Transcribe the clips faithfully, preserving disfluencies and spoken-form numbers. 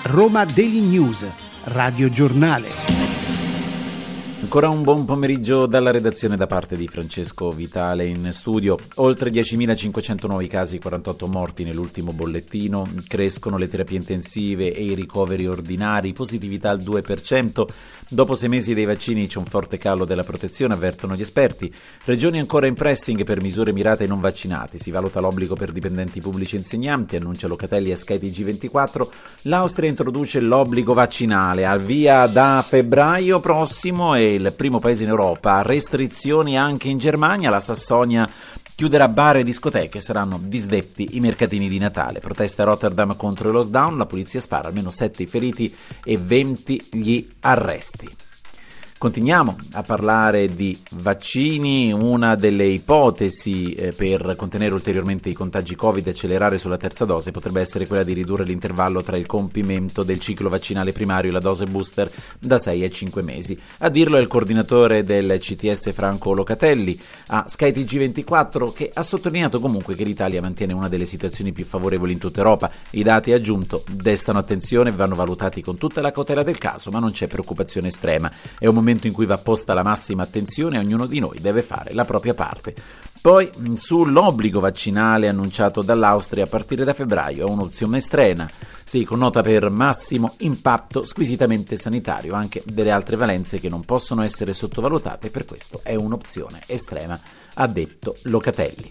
Roma Daily News, Radio Giornale. Ancora un buon pomeriggio dalla redazione da parte di Francesco Vitale in studio. Oltre diecimilacinquecento nuovi casi, quarantotto morti nell'ultimo bollettino, crescono le terapie intensive e i ricoveri ordinari, positività al due per cento. Dopo sei mesi dei vaccini c'è un forte calo della protezione, avvertono gli esperti. Regioni ancora in pressing per misure mirate ai non vaccinati, si valuta l'obbligo per dipendenti pubblici e insegnanti, annuncia Locatelli a Sky T G ventiquattro. L'Austria introduce l'obbligo vaccinale, al via da febbraio prossimo e il primo paese in Europa, restrizioni anche in Germania, la Sassonia chiuderà bar e discoteche, saranno disdetti i mercatini di Natale. Protesta a Rotterdam contro il lockdown, la polizia spara, almeno sette i feriti e venti gli arresti. Continuiamo a parlare di vaccini. Una delle ipotesi eh, per contenere ulteriormente i contagi Covid e accelerare sulla terza dose potrebbe essere quella di ridurre l'intervallo tra il compimento del ciclo vaccinale primario e la dose booster da sei a cinque mesi. A dirlo è il coordinatore del C T S Franco Locatelli a Sky T G ventiquattro, che ha sottolineato comunque che l'Italia mantiene una delle situazioni più favorevoli in tutta Europa. I dati, ha aggiunto, destano attenzione e vanno valutati con tutta la cautela del caso, ma non c'è preoccupazione estrema. È un momento in cui va posta la massima attenzione e ognuno di noi deve fare la propria parte. Poi sull'obbligo vaccinale annunciato dall'Austria a partire da febbraio, è un'opzione estrema, sì, con nota per massimo impatto squisitamente sanitario, anche delle altre valenze che non possono essere sottovalutate, per questo è un'opzione estrema, ha detto Locatelli.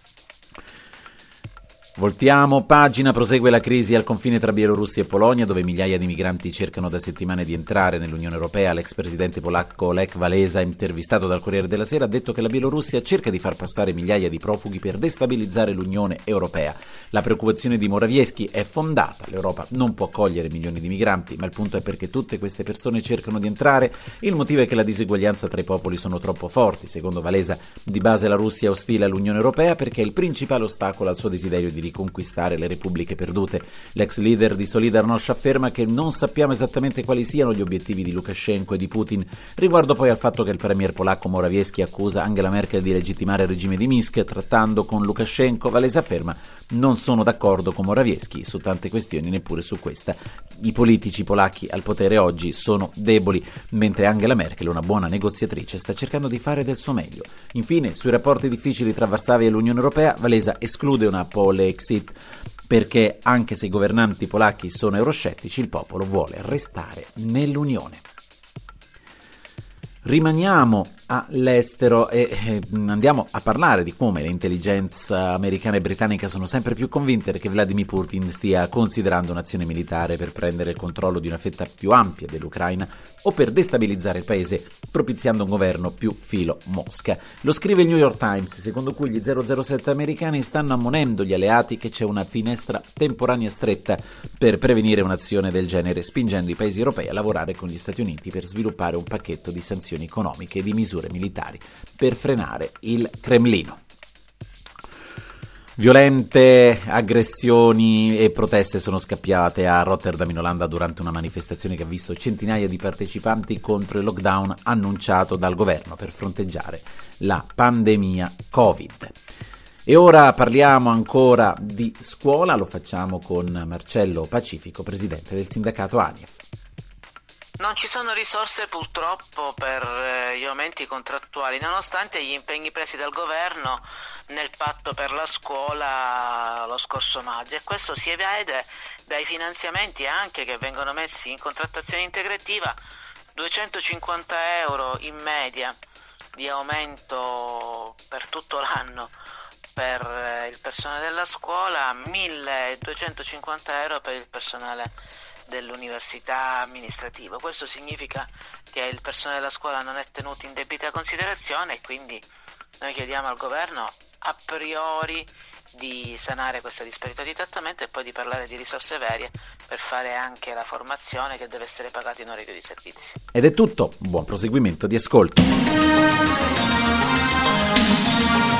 Voltiamo pagina, prosegue la crisi al confine tra Bielorussia e Polonia, dove migliaia di migranti cercano da settimane di entrare nell'Unione Europea. L'ex presidente polacco Lech Walesa, intervistato dal Corriere della Sera, ha detto che la Bielorussia cerca di far passare migliaia di profughi per destabilizzare l'Unione Europea. La preoccupazione di Morawiecki è fondata, l'Europa non può accogliere milioni di migranti, ma il punto è perché tutte queste persone cercano di entrare. Il motivo è che la diseguaglianza tra i popoli sono troppo forti. Secondo Walesa, di base la Russia è ostile all'Unione Europea perché è il principale ostacolo al suo desiderio di riconquistare le repubbliche perdute. L'ex leader di Solidarnosc afferma che non sappiamo esattamente quali siano gli obiettivi di Lukashenko e di Putin, riguardo poi al fatto che il premier polacco Morawiecki accusa Angela Merkel di legittimare il regime di Minsk trattando con Lukashenko. Walesa afferma: non sono d'accordo con Morawiecki su tante questioni, neppure su questa. I politici polacchi al potere oggi sono deboli, mentre Angela Merkel, una buona negoziatrice, sta cercando di fare del suo meglio. Infine, sui rapporti difficili tra Varsavia e l'Unione Europea, Walesa esclude una Polexit perché, anche se i governanti polacchi sono euroscettici, il popolo vuole restare nell'Unione. Rimaniamo all'estero e eh, andiamo a parlare di come le intelligenze americana e britannica sono sempre più convinte che Vladimir Putin stia considerando un'azione militare per prendere il controllo di una fetta più ampia dell'Ucraina o per destabilizzare il paese, propiziando un governo più filo Mosca. Lo scrive il New York Times, secondo cui gli zero zero sette americani stanno ammonendo gli alleati che c'è una finestra temporanea stretta per prevenire un'azione del genere, spingendo i paesi europei a lavorare con gli Stati Uniti per sviluppare un pacchetto di sanzioni economiche e di misure militari per frenare il Cremlino. Violente aggressioni e proteste sono scappiate a Rotterdam in Olanda durante una manifestazione che ha visto centinaia di partecipanti contro il lockdown annunciato dal governo per fronteggiare la pandemia Covid. E ora parliamo ancora di scuola, lo facciamo con Marcello Pacifico, presidente del sindacato ANIEF. Non ci sono risorse purtroppo per eh, gli aumenti contrattuali, nonostante gli impegni presi dal governo nel patto per la scuola lo scorso maggio, e questo si vede dai finanziamenti anche che vengono messi in contrattazione integrativa: duecentocinquanta euro in media di aumento per tutto l'anno per eh, il personale della scuola, milleduecentocinquanta euro per il personale dell'università amministrativo. Questo significa che il personale della scuola non è tenuto in debita considerazione e quindi noi chiediamo al governo a priori di sanare questa disparità di trattamento e poi di parlare di risorse vere per fare anche la formazione che deve essere pagata in orario di servizi. Ed è tutto, buon proseguimento di ascolto.